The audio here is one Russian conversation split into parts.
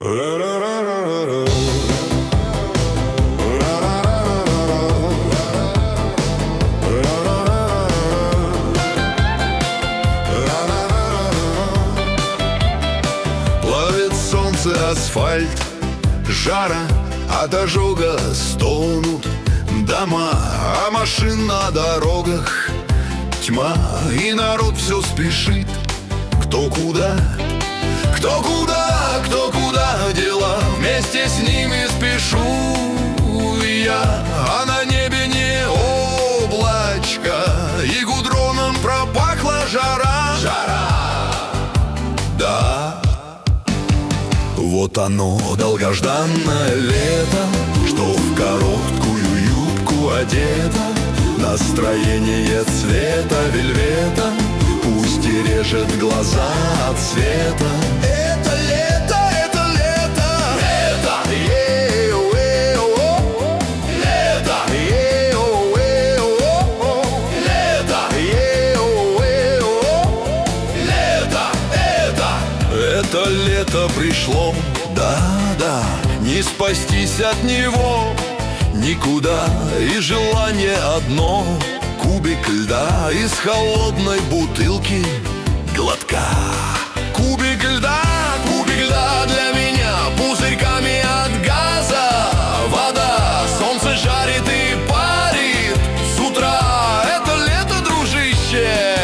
Плавит солнце асфальт, жара от ожога стонут дома, а машин на дорогах тьма, и народ все спешит. Кто куда, кто куда, кто куда дела, вместе с ними спешу я. А на небе не облачко, и гудроном пропахла жара. Да, вот оно, долгожданное лето, что в короткую юбку одето. Настроение цвета вельвета, пусть и режет глаза от света. Это лето, это лето, лето, е-о-е-о, лето, е-о-е-о, лето, е-о-е-о, лето. Это лето пришло, да-да, не спастись от него никуда, и желание одно — кубик льда из холодной бутылки глотка. Кубик льда для меня, пузырьками от газа вода. Солнце жарит и парит с утра. Это лето, дружище,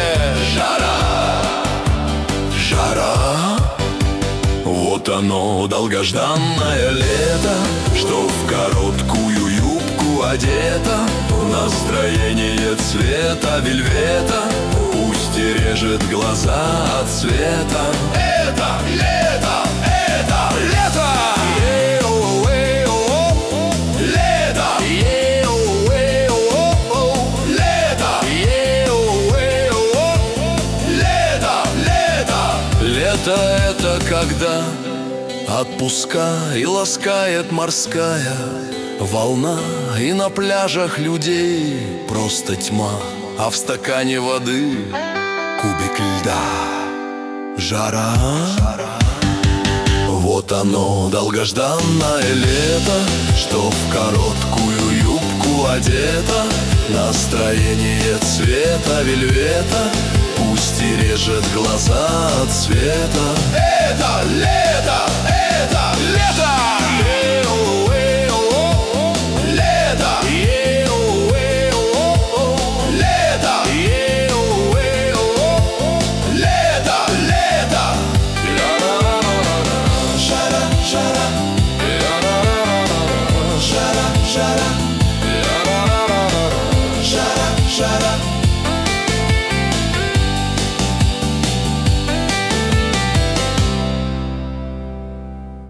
жара. Вот оно, долгожданное лето, что в короткую юбку одета. Настроение цвета вельвета, пусть и режет глаза от света. Это лето, это лето, е-о-е-о, лето, е-о-е-о, лето, е-о-е-о, лето. Лето — это когда отпуска и ласкает морская волна, и на пляжах людей просто тьма, а в стакане воды кубик льда. Жара. Вот оно, долгожданное лето, что в короткую юбку одето. Настроение цвета вельвета, пусть и режет глаза от света. Это лето, это лето, е-о-е-о, лето, е-о-е-о, лето, е-о-е-о, лето. Жара, жара, жара, жара, жара, жара.